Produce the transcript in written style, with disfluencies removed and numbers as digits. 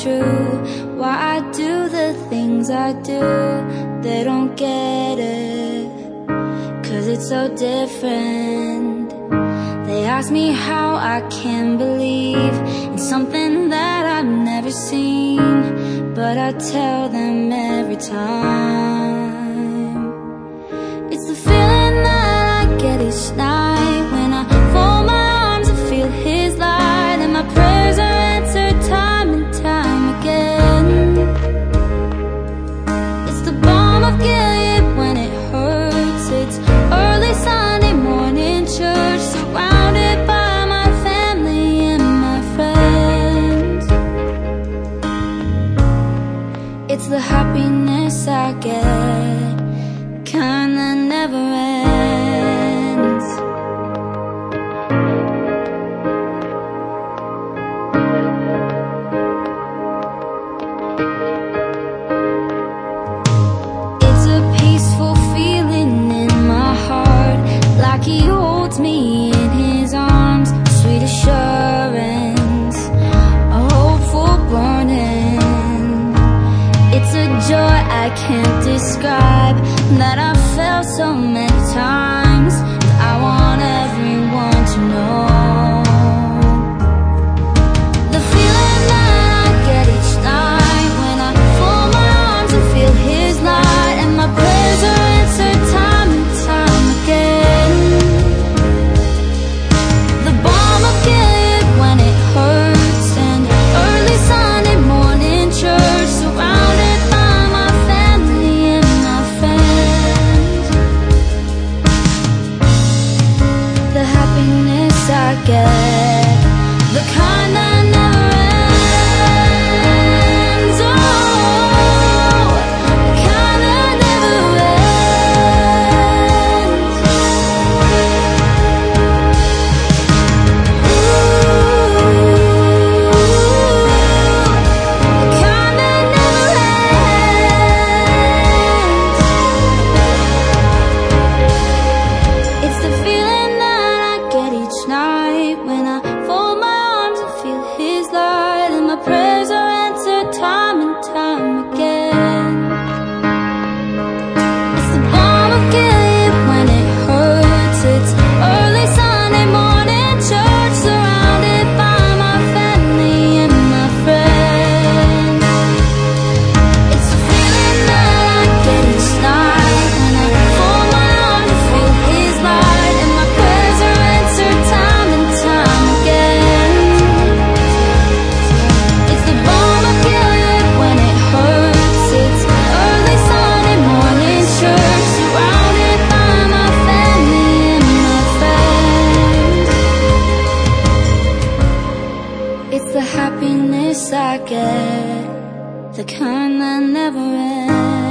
true. Why I do the things I do, they don't get it, 'cause it's so different. They ask me how I can believe in something that I've never seen, but I tell them every time. It's the feeling that I get each night when I fold my arms and feel His light, and my prayers are answered time and time again. It's the balm of Gilead when it hurts. It's early Sunday morning church, surrounded by my family and my friends. It's the happiness I get, kind that never ends. It's a peaceful feeling in my heart, like He holds me in His arms. Sweet assurance, a hopeful burning. It's a joy I can't describe, that I've felt so many times, that I want everyone to know. The feeling that I get each night when I fold my arms and feel His light, and my prayers are answered time and time again. The balm of Gilead when it hurts, and early Sunday morning church, surrounded by my family and my friends. The happiness I get, the kind that never ends. Oh, the kind that never ends. Ooh, the kind that never ends. It's the feeling that I get each night when I fold my arms and feel His light, and my prayers are answered time and time again. It's the balm of Gilead when it hurts. It's early Sunday morning church, surrounded by my family and my friends. It's the feeling that I get each night when I fold my arms and feel His light, and my prayers are answered time and time again. It's the balm of Gilead when it hurts. It's early Sunday morning church, surrounded by my family and my friends. It's the happiness I get, the kind that never ends.